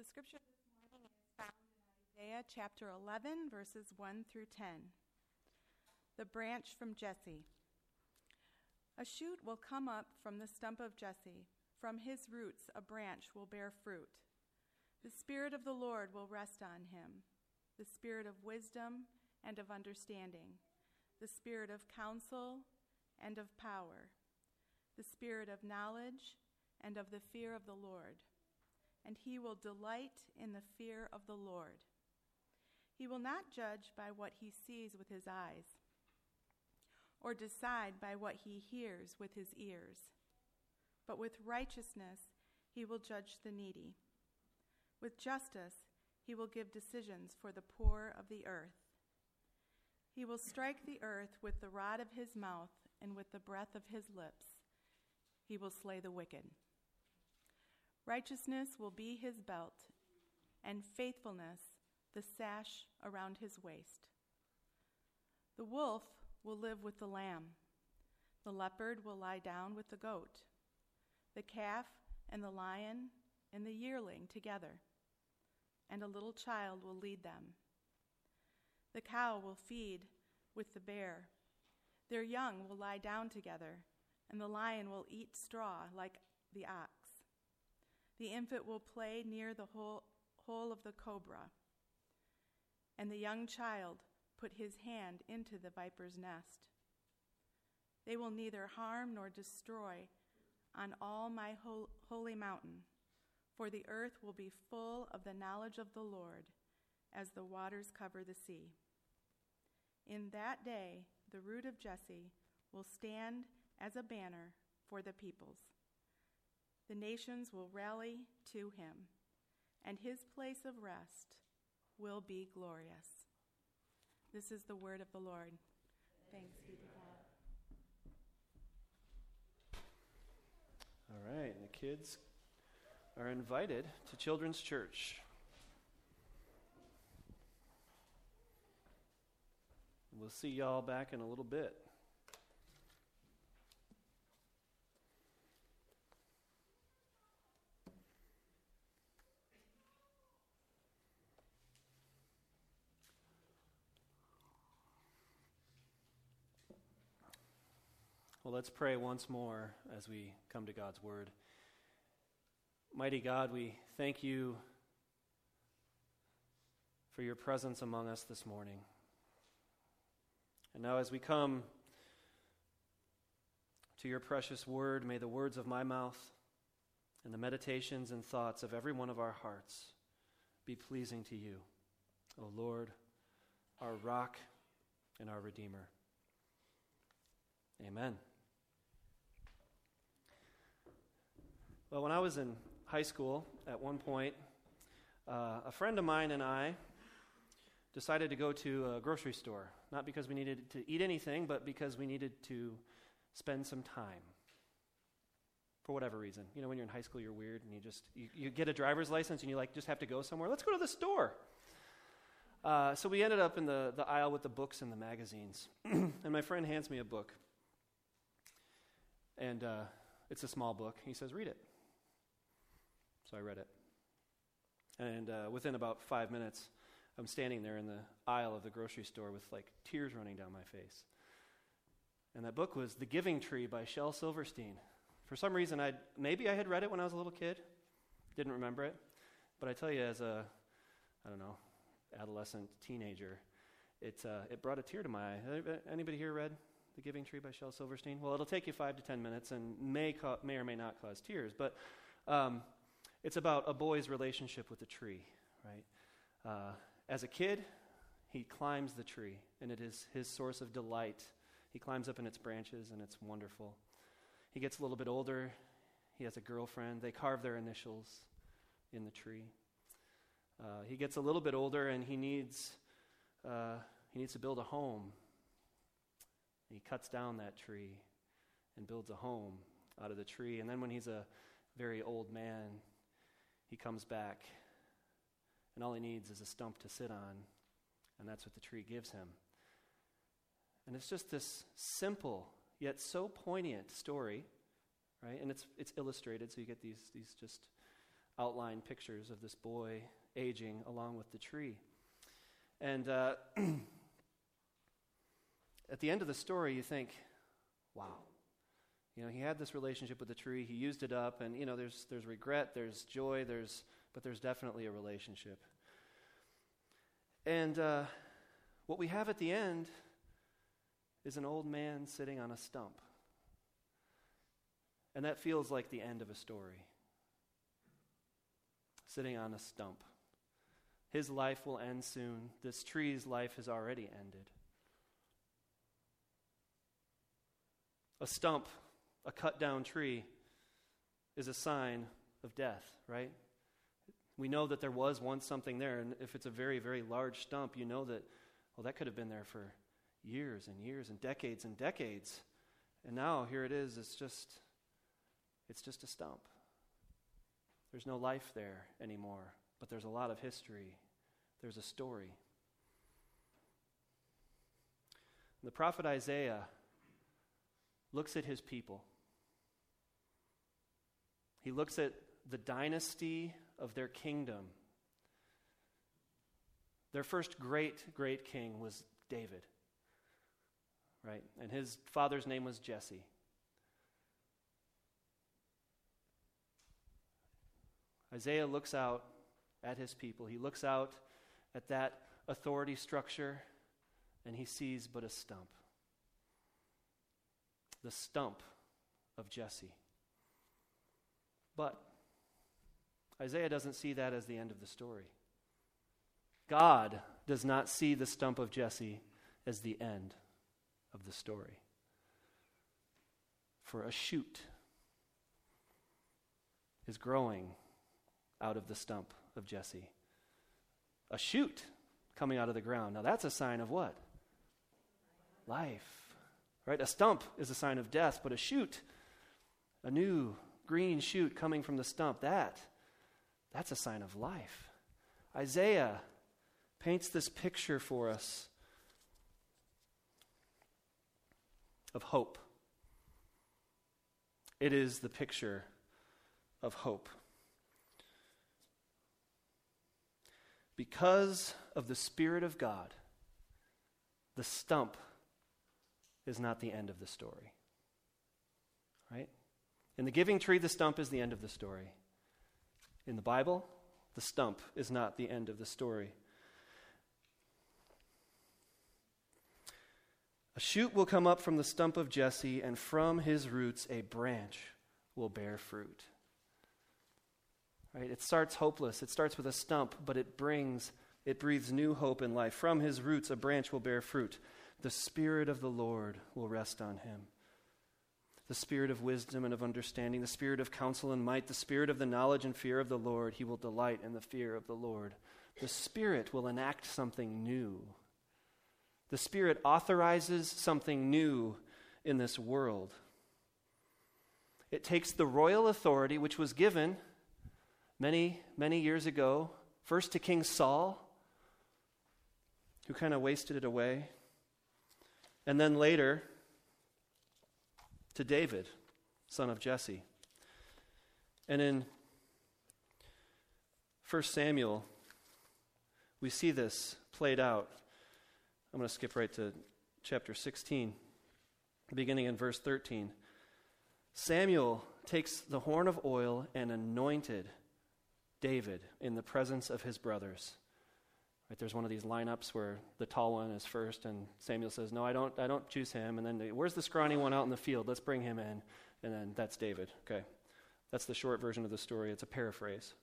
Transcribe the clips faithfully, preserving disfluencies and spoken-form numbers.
The scripture this morning is found in Isaiah chapter eleven, verses one through ten. The branch from Jesse. A shoot will come up from the stump of Jesse. From his roots a branch will bear fruit. The Spirit of the Lord will rest on him, the Spirit of wisdom and of understanding, the Spirit of counsel and of power, the Spirit of knowledge and of the fear of the Lord. And he will delight in the fear of the Lord. He will not judge by what he sees with his eyes, or decide by what he hears with his ears. But with righteousness he will judge the needy. With justice he will give decisions for the poor of the earth. He will strike the earth with the rod of his mouth, and with the breath of his lips he will slay the wicked. Righteousness will be his belt, and faithfulness the sash around his waist. The wolf will live with the lamb. The leopard will lie down with the goat. The calf and the lion and the yearling together, and a little child will lead them. The cow will feed with the bear. Their young will lie down together, and the lion will eat straw like the ox. The infant will play near the hole, hole of the cobra, and the young child put his hand into the viper's nest. They will neither harm nor destroy on all my ho- holy mountain, for the earth will be full of the knowledge of the Lord as the waters cover the sea. In that day, the root of Jesse will stand as a banner for the peoples. The nations will rally to him, and his place of rest will be glorious. This is the word of the Lord. Thanks be to God. All right, and the kids are invited to Children's Church. We'll see y'all back in a little bit. Well, let's pray once more as we come to God's Word. Mighty God, we thank you for your presence among us this morning. And now as we come to your precious Word, may the words of my mouth and the meditations and thoughts of every one of our hearts be pleasing to you, O Lord, our rock and our Redeemer. Amen. Well, when I was in high school, at one point, uh, a friend of mine and I decided to go to a grocery store, not because we needed to eat anything, but because we needed to spend some time, for whatever reason. You know, when you're in high school, you're weird, and you just, you, you get a driver's license, and you like just have to go somewhere. Let's go to the store. Uh, so we ended up in the, the aisle with the books and the magazines, and my friend hands me a book, and uh, it's a small book. He says, read it. So I read it. And uh, within about five minutes, I'm standing there in the aisle of the grocery store with like tears running down my face. And that book was The Giving Tree by Shel Silverstein. For some reason, I maybe I had read it when I was a little kid. Didn't remember it. But I tell you, as a, I don't know, adolescent, teenager, it, uh, it brought a tear to my eye. Anybody here read The Giving Tree by Shel Silverstein? Well, it'll take you five to ten minutes and may, ca- may or may not cause tears. But um, it's about a boy's relationship with a tree, right? Uh, as a kid, he climbs the tree, and it is his source of delight. He climbs up in its branches, and it's wonderful. He gets a little bit older. He has a girlfriend. They carve their initials in the tree. Uh, he gets a little bit older, and he needs uh, he needs to build a home. He cuts down that tree and builds a home out of the tree. And then when he's a very old man, he comes back, and all he needs is a stump to sit on, and that's what the tree gives him. And it's just this simple, yet so poignant story, right? And it's it's illustrated, so you get these these just outline pictures of this boy aging along with the tree. And uh, at the end of the story, you think, wow. You know, he had this relationship with the tree, he used it up, and, you know, there's there's regret, there's joy, there's but there's definitely a relationship. And uh, what we have at the end is an old man sitting on a stump. And that feels like the end of a story. Sitting on a stump. His life will end soon. This tree's life has already ended. A stump, a cut down tree, is a sign of death, right? We know that there was once something there, and if it's a very, very large stump, you know that, well, that could have been there for years and years and decades and decades. And now here it is, it's just, it's just a stump. There's no life there anymore, but there's a lot of history. There's a story. The prophet Isaiah looks at his people. He looks at the dynasty of their kingdom. Their first great, great king was David, right? And his father's name was Jesse. Isaiah looks out at his people. He looks out at that authority structure, and he sees but a stump. The stump of Jesse. But Isaiah doesn't see that as the end of the story. God does not see the stump of Jesse as the end of the story. For a shoot is growing out of the stump of Jesse. A shoot coming out of the ground. Now that's a sign of what? Life. Right? A stump is a sign of death, but a shoot, a new green shoot coming from the stump, that, that's a sign of life. Isaiah paints this picture for us of hope. It is the picture of hope. Because of the Spirit of God, the stump is not the end of the story. Right? In the giving tree, the stump is the end of the story. In the Bible, the stump is not the end of the story. A shoot will come up from the stump of Jesse, and from his roots a branch will bear fruit. Right? It starts hopeless. It starts with a stump, but it brings, it breathes new hope and life. From his roots a branch will bear fruit. The Spirit of the Lord will rest on him. The Spirit of wisdom and of understanding, the Spirit of counsel and might, the Spirit of the knowledge and fear of the Lord. He will delight in the fear of the Lord. The Spirit will enact something new. The Spirit authorizes something new in this world. It takes the royal authority which was given many, many years ago, first to King Saul, who kind of wasted it away, and then later to David, son of Jesse. And in First Samuel, we see this played out. I'm going to skip right to chapter sixteen, beginning in verse thirteen. Samuel takes the horn of oil and anointed David in the presence of his brothers. Right, there's one of these lineups where the tall one is first, and Samuel says, "No, I don't. I don't choose him." And then, they, "Where's the scrawny one out in the field? Let's bring him in." And then that's David. Okay, that's the short version of the story. It's a paraphrase.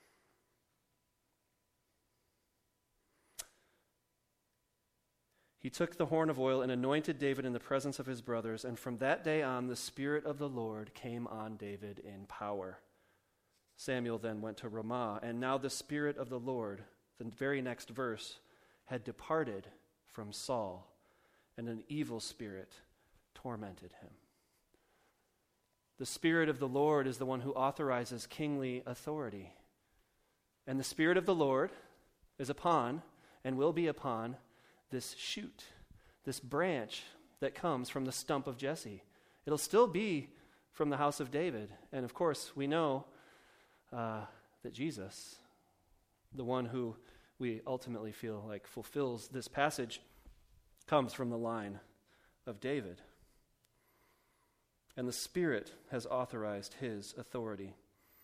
He took the horn of oil and anointed David in the presence of his brothers, and from that day on, the Spirit of the Lord came on David in power. Samuel then went to Ramah, and now the Spirit of the Lord, the very next verse, had departed from Saul, and an evil spirit tormented him. The Spirit of the Lord is the one who authorizes kingly authority. And the Spirit of the Lord is upon, and will be upon, this shoot, this branch that comes from the stump of Jesse. It'll still be from the house of David. And of course, we know uh, that Jesus, the one who we ultimately feel like fulfills this passage, comes from the line of David. And the Spirit has authorized his authority.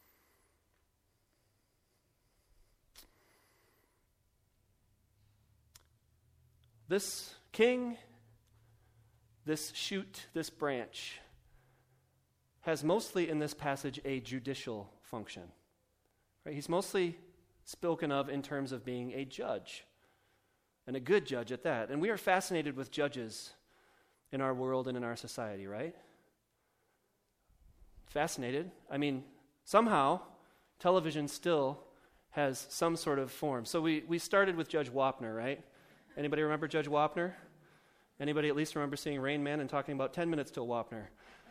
This king, this shoot, this branch, has mostly in this passage a judicial function. Right? He's mostly spoken of in terms of being a judge, and a good judge at that. And we are fascinated with judges in our world and in our society, right? Fascinated. I mean, somehow television still has some sort of form. So we, we started with Judge Wapner, right? Anybody remember Judge Wapner? Anybody at least remember seeing Rain Man and talking about ten minutes till Wapner?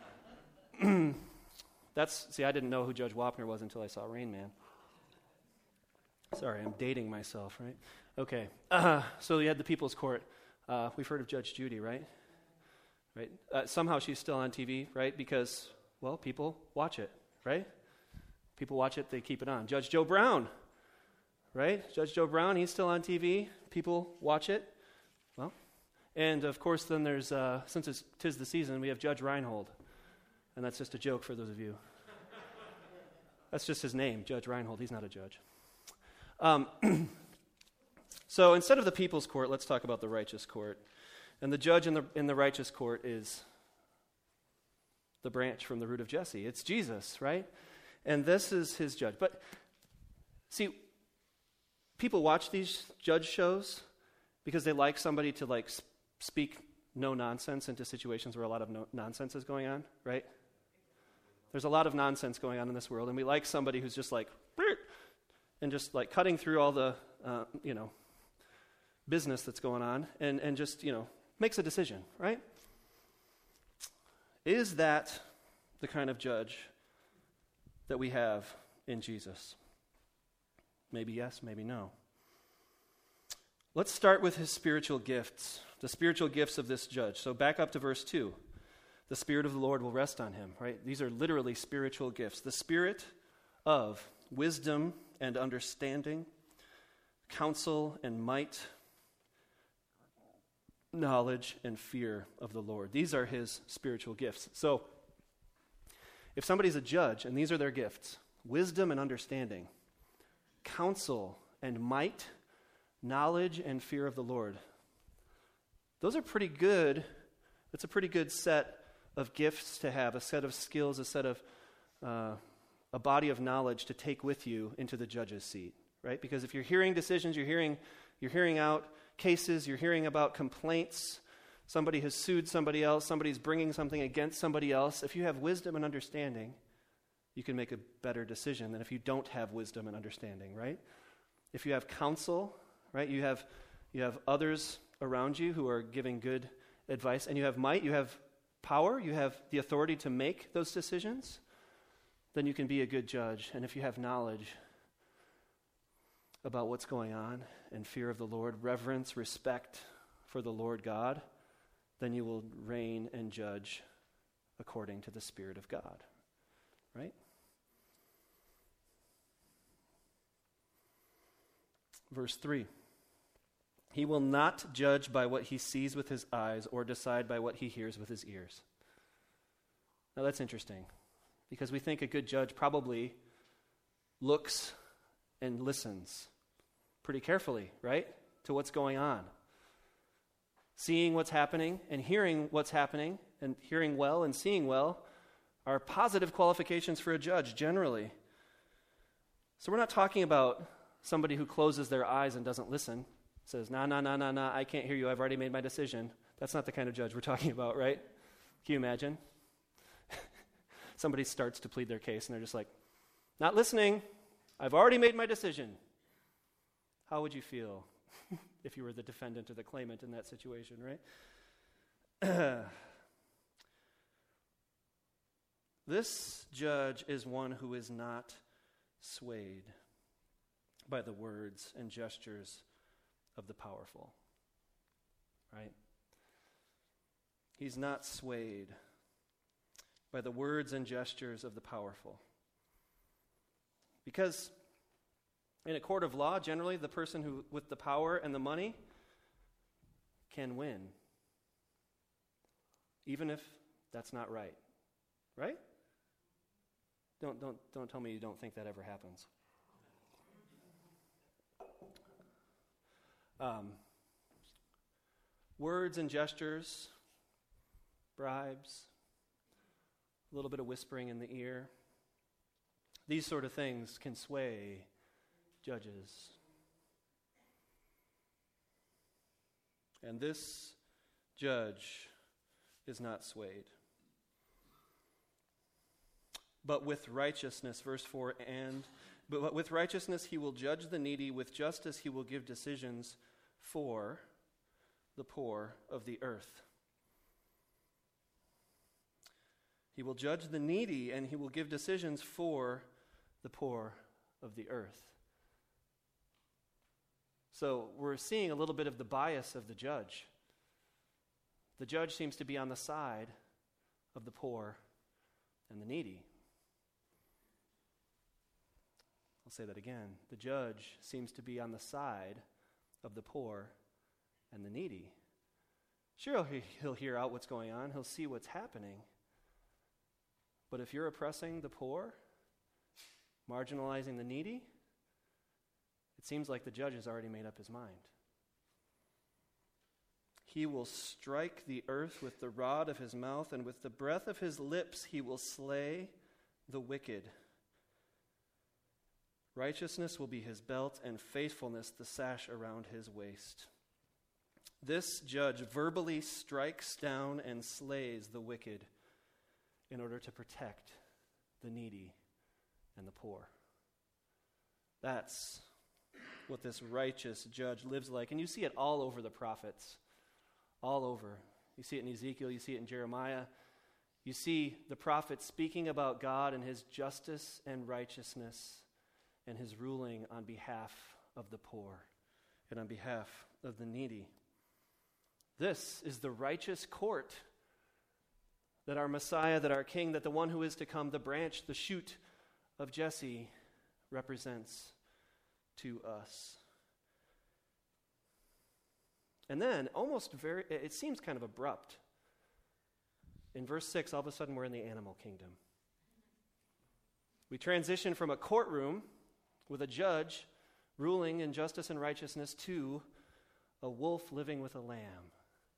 That's, see, I didn't know who Judge Wapner was until I saw Rain Man. Sorry, I'm dating myself, right? Okay, uh, so we had the People's Court. Uh, we've heard of Judge Judy, right? Right. Uh, somehow she's still on T V, right? Because, well, people watch it, right? People watch it, they keep it on. Judge Joe Brown, right? Judge Joe Brown, he's still on T V. People watch it. Well, and of course, then there's, uh, since it's tis the season, we have Judge Reinhold. And that's just a joke for those of you. That's just his name, Judge Reinhold. He's not a judge. Um, so instead of the people's court, let's talk about the righteous court. And the judge in the in the righteous court is the branch from the root of Jesse. It's Jesus, right? And this is his judge. But see, people watch these judge shows because they like somebody to like sp- speak no nonsense into situations where a lot of no- nonsense is going on, right? There's a lot of nonsense going on in this world, and we like somebody who's just like, and just like cutting through all the, uh, you know, business that's going on, and, and just, you know, makes a decision, right? Is that the kind of judge that we have in Jesus? Maybe yes, maybe no. Let's start with his spiritual gifts, the spiritual gifts of this judge. So back up to verse two. The Spirit of the Lord will rest on him, right? These are literally spiritual gifts. The Spirit of wisdom and understanding, counsel and might, knowledge and fear of the Lord. These are his spiritual gifts. So if somebody's a judge and these are their gifts, wisdom and understanding, counsel and might, knowledge and fear of the Lord, those are pretty good. That's a pretty good set of gifts to have, a set of skills, a set of, uh, a body of knowledge to take with you into the judge's seat, right? Because if you're hearing decisions, you're hearing, you're hearing out cases, you're hearing about complaints, somebody has sued somebody else, somebody's bringing something against somebody else. If you have wisdom and understanding, you can make a better decision than if you don't have wisdom and understanding, right? If you have counsel, right, you have you have others around you who are giving good advice, and you have might, you have power, you have the authority to make those decisions, then you can be a good judge. And if you have knowledge about what's going on and fear of the Lord, reverence, respect for the Lord God, then you will reign and judge according to the Spirit of God, right? Verse three. He will not judge by what he sees with his eyes or decide by what he hears with his ears. Now that's interesting, because we think a good judge probably looks and listens pretty carefully, right, to what's going on. Seeing what's happening and hearing what's happening, and hearing well and seeing well, are positive qualifications for a judge generally. So we're not talking about somebody who closes their eyes and doesn't listen, says, nah, nah, nah, nah, nah, I can't hear you, I've already made my decision. That's not the kind of judge we're talking about, right? Can you imagine? Somebody starts to plead their case and they're just like, not listening, I've already made my decision. How would you feel if you were the defendant or the claimant in that situation, right? This judge is one who is not swayed by the words and gestures of the powerful, right? He's not swayed by the words and gestures of the powerful. Because In a court of law, generally the person who with the power and the money can win, even if that's not right. Right? Don't don't don't tell me you don't think that ever happens. Um, words and gestures, bribes, a little bit of whispering in the ear. These sort of things can sway judges. And this judge is not swayed. But with righteousness, verse four, and but with righteousness he will judge the needy, with justice he will give decisions for the poor of the earth. He will judge the needy, and he will give decisions for the poor of the earth. So we're seeing a little bit of the bias of the judge. The judge seems to be on the side of the poor and the needy. I'll say that again. The judge seems to be on the side of the poor and the needy. Sure, he'll hear out what's going on. He'll see what's happening. But if you're oppressing the poor, marginalizing the needy, it seems like the judge has already made up his mind. He will strike the earth with the rod of his mouth, and with the breath of his lips he will slay the wicked. Righteousness will be his belt, and faithfulness the sash around his waist. This judge verbally strikes down and slays the wicked in order to protect the needy and the poor. That's what this righteous judge lives like. And you see it all over the prophets. All over. You see it in Ezekiel, you see it in Jeremiah. You see the prophets speaking about God and his justice and righteousness and his ruling on behalf of the poor and on behalf of the needy. This is the righteous court that our Messiah, that our King, that the one who is to come, the branch, the shoot of Jesse, represents to us. And then, almost very, it seems kind of abrupt. In verse six, all of a sudden we're in the animal kingdom. We transition from a courtroom with a judge ruling in justice and righteousness to a wolf living with a lamb.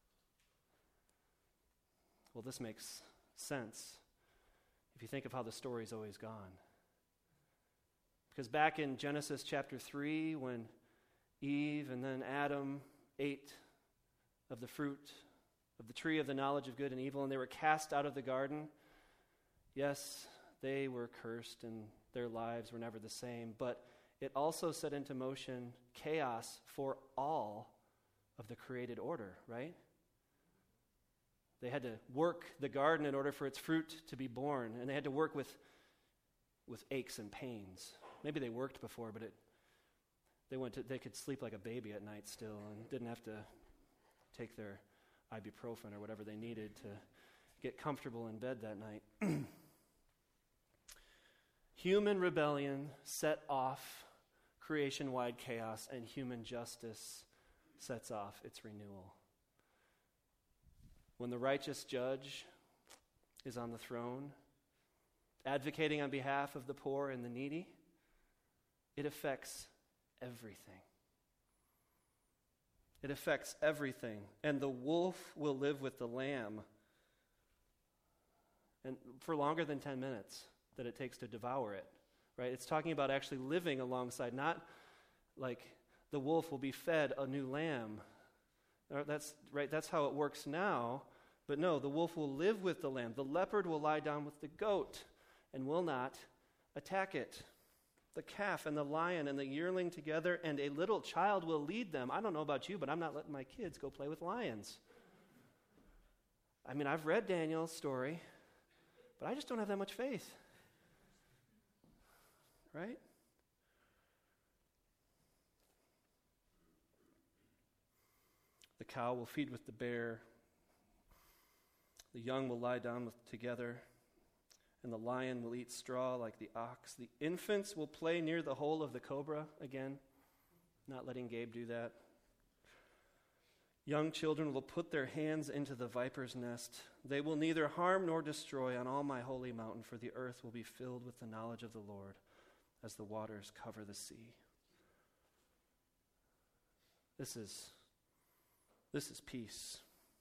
Well, this makes sense if you think of how the story's always gone. Because back in Genesis chapter three, when Eve and then Adam ate of the fruit of the tree of the knowledge of good and evil, and they were cast out of the garden, yes, they were cursed and their lives were never the same, but it also set into motion chaos for all of the created order, right? They had to work the garden in order for its fruit to be born, and they had to work with, with aches and pains. Maybe they worked before, but it they went to, they could sleep like a baby at night still and didn't have to take their ibuprofen or whatever they needed to get comfortable in bed that night. Human rebellion set off creation-wide chaos, and human justice sets off its renewal. When the righteous judge is on the throne, advocating on behalf of the poor and the needy, it affects everything. It affects everything. And the wolf will live with the lamb, and for longer than ten minutes that it takes to devour it, right? It's talking about actually living alongside, not like the wolf will be fed a new lamb. That's right, that's how it works now. But no, the wolf will live with the lamb. The leopard will lie down with the goat and will not attack it. The calf and the lion and the yearling together, and a little child will lead them. I don't know about you, but I'm not letting my kids go play with lions. I mean, I've read Daniel's story, but I just don't have that much faith. Right? The cow will feed with the bear. The young will lie down with, together. and the lion will eat straw like the ox. The infants will play near the hole of the cobra. Again, not letting Gabe do that. Young children will put their hands into the viper's nest. They will neither harm nor destroy on all my holy mountain, for the earth will be filled with the knowledge of the Lord as the waters cover the sea. This is, this is peace.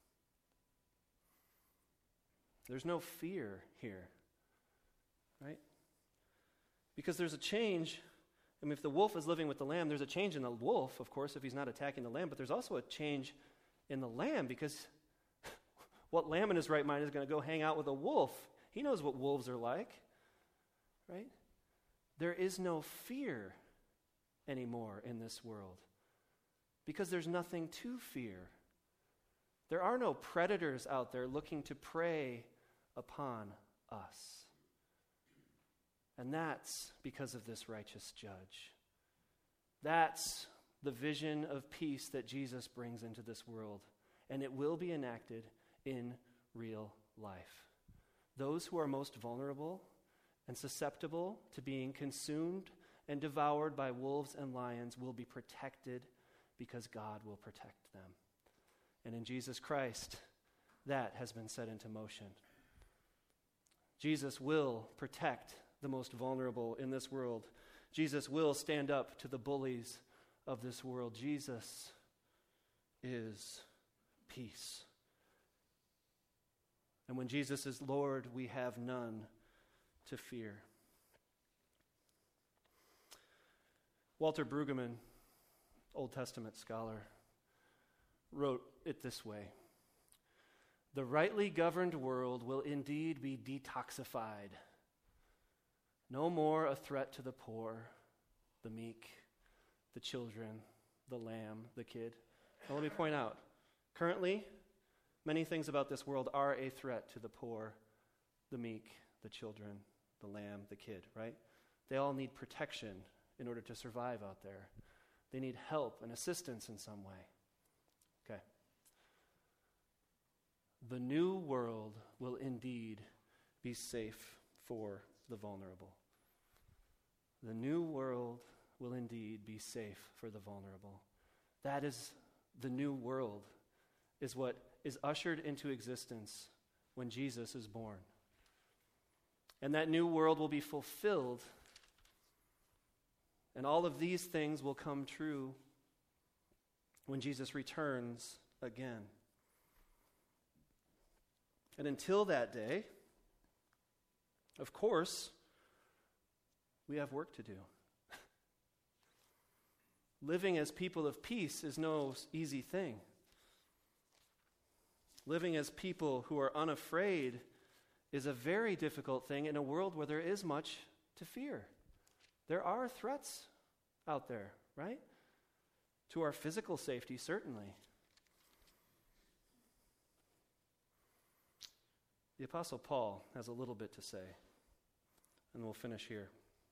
There's no fear here, right? Because there's a change. I mean, if the wolf is living with the lamb, there's a change in the wolf, of course, if he's not attacking the lamb, but there's also a change in the lamb, because what lamb in his right mind is going to go hang out with a wolf? He knows what wolves are like, right? There is no fear anymore in this world because there's nothing to fear. There are no predators out there looking to prey upon us. And that's because of this righteous judge. That's the vision of peace that Jesus brings into this world, and it will be enacted in real life. Those who are most vulnerable and susceptible to being consumed and devoured by wolves and lions will be protected because God will protect them. And in Jesus Christ, that has been set into motion. Jesus will protect the most vulnerable in this world. Jesus will stand up to the bullies of this world. Jesus is peace. And when Jesus is Lord, we have none to fear. Walter Brueggemann, Old Testament scholar, wrote it this way: "The rightly governed world will indeed be detoxified. No more a threat to the poor, the meek, the children, the lamb, the kid." Now let me point out, currently, many things about this world are a threat to the poor, the meek, the children, the lamb, the kid, right? They all need protection in order to survive out there. They need help and assistance in some way. Okay. The new world will indeed be safe for the vulnerable. The new world will indeed be safe for the vulnerable. That is the new world, is what is ushered into existence when Jesus is born. And that new world will be fulfilled, and all of these things will come true when Jesus returns again. And until that day, of course, we have work to do. Living as people of peace is no easy thing. Living as people who are unafraid is a very difficult thing in a world where there is much to fear. There are threats out there, right? To our physical safety, certainly. The Apostle Paul has a little bit to say, and we'll finish here.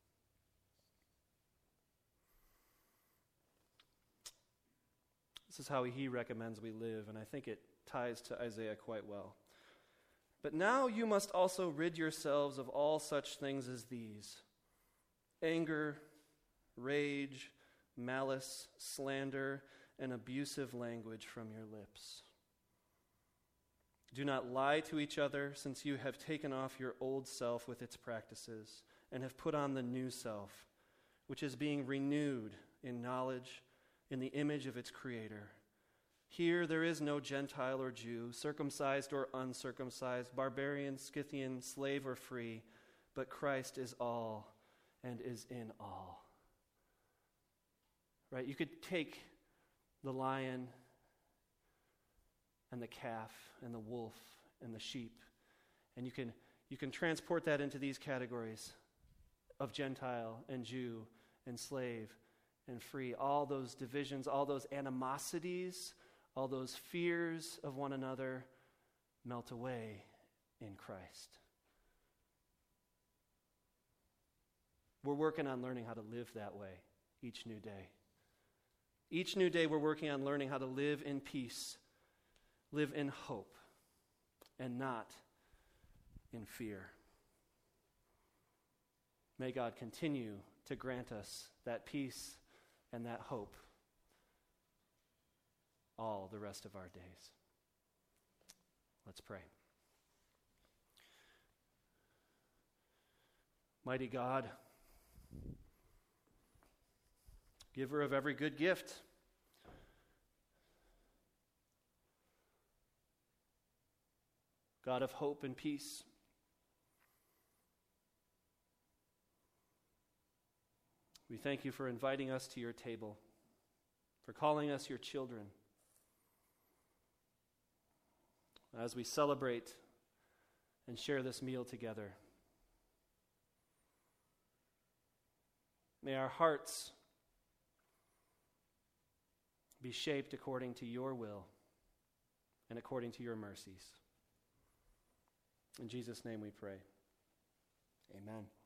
This is how he recommends we live, and I think it ties to Isaiah quite well. "But now you must also rid yourselves of all such things as these: anger, rage, malice, slander, and abusive language from your lips. Do not lie to each other, since you have taken off your old self with its practices and have put on the new self, which is being renewed in knowledge in the image of its Creator. Here there is no Gentile or Jew, circumcised or uncircumcised, barbarian, Scythian, slave or free, but Christ is all and is in all." Right? You could take the lion and the calf and the wolf and the sheep, and you can you can transport that into these categories of Gentile and Jew and slave and free. All those divisions, all those animosities, all those fears of one another melt away in Christ. We're working on learning how to live that way each new day. Each new day we're working on learning how to live in peace, live in hope, and not in fear. May God continue to grant us that peace and that hope all the rest of our days. Let's pray. Mighty God, giver of every good gift, God of hope and peace, we thank you for inviting us to your table, for calling us your children. As we celebrate and share this meal together, may our hearts be shaped according to your will and according to your mercies. In Jesus' name we pray. Amen.